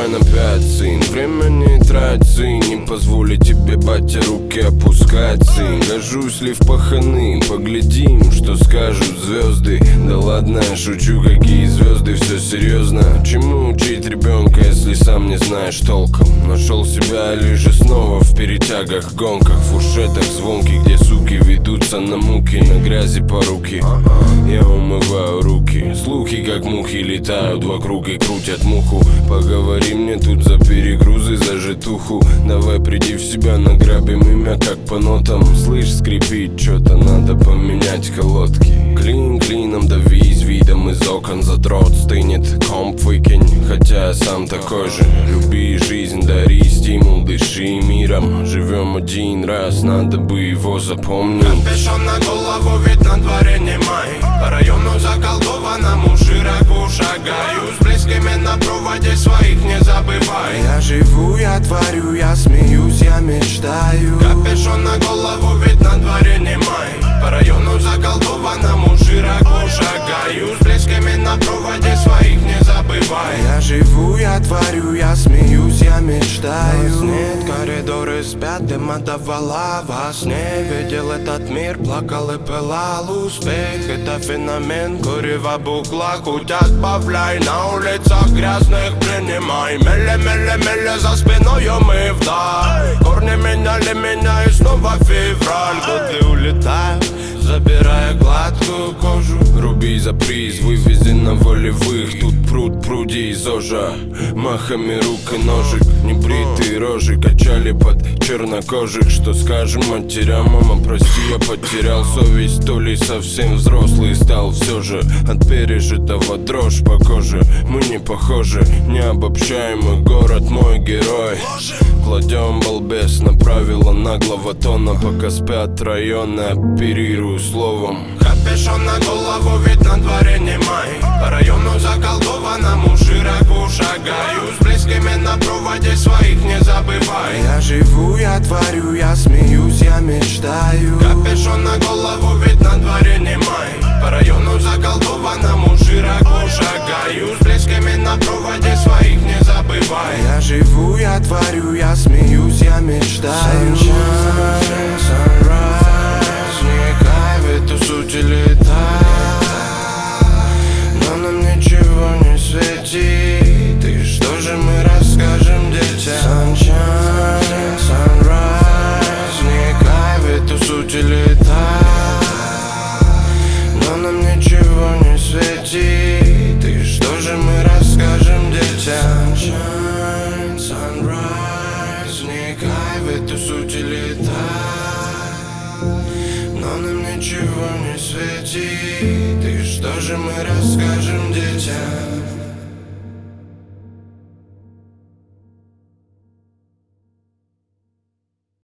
Отдыхай на 5, сын, время не трать, сын. Не позволю тебе, батя, руки опускать, сын. Гожусь ли в паханы, поглядим, что скажут звезды. Да ладно, шучу, какие звезды, все серьезно. Чему учить ребенка, если сам не знаешь толком? Нашел себя лишь снова в перетягах, гонках, фуршетах звонких, где суки ведутся на муки, на грязи по руки. Я умываю руки, слухи как мухи летают вокруг и крутят муху. Поговори мне тут за перегрузы, за житуху. Давай приди в себя, награбим имя как по нотам. Слышь, скрипит, что-то надо поменять колодки. Клин клином давись, видом из окон задрот стынет. Комп выкинь, хотя я сам такой же. Люби жизнь, дари стимул, дыши миром. Живем один раз, надо бы его запомнить. Капюшон на голову, ведь на дворе не май. По району заколдованному широко шагаю. С близкими на проводе своих не забывай. Я живу, я творю, я смеюсь, я мечтаю. Капюшон на голову, ведь на дворе не май. По району заколдованному широко шагаю. С близкими на проводе своих не забывай. Я живу, я творю, я смеюсь, я мечтаю. Нас нет, коридоры спят, дым отдавала во сне. Видел этот мир, плакал и пылал. Успех — это феномен, курева букла. Хоть отбавляй, на улицах грязных принимай. Меле за спиною мы вдаль. Корни меняли меня и снова февраль. Годы улетают, забирая гладкую кожу. Руби за приз, вывези на волевых. Тут пруд, пруди из ожа. Махами рук и ножик. Небритые рожи качали под чернокожих. Что скажем матерям, мама, прости, я потерял совесть. То ли совсем взрослый стал все же. От пережитого дрожь по коже. Мы не похожи, необобщаемый город, мой герой. Кладем балбес на правила наглого тона. Пока спят районы, оперирую словом. Капюшон на голову, ведь на дворе не май. По району заколдованному широко шагаю. С близкими на проводе своих не забывай. Я живу, я творю, я смеюсь, я мечтаю. Капюшон на голову, ведь на дворе не май. По району заколдованному широко шагаю. С близкими на проводе своих не забывай. Я живу, я творю, я смеюсь, я мечтаю. Sunshine, sunrise, не кайф, эту суть летает. Но нам ничего не светит. И что же мы расскажем детям? Sunshine, sunrise, не кайф, эту суть летает. Но нам ничего не светит. И что же мы расскажем детям? Sunshine, sunrise, не кайф, эту суть летает. Но нам ничего не светит. И что же мы расскажем детям?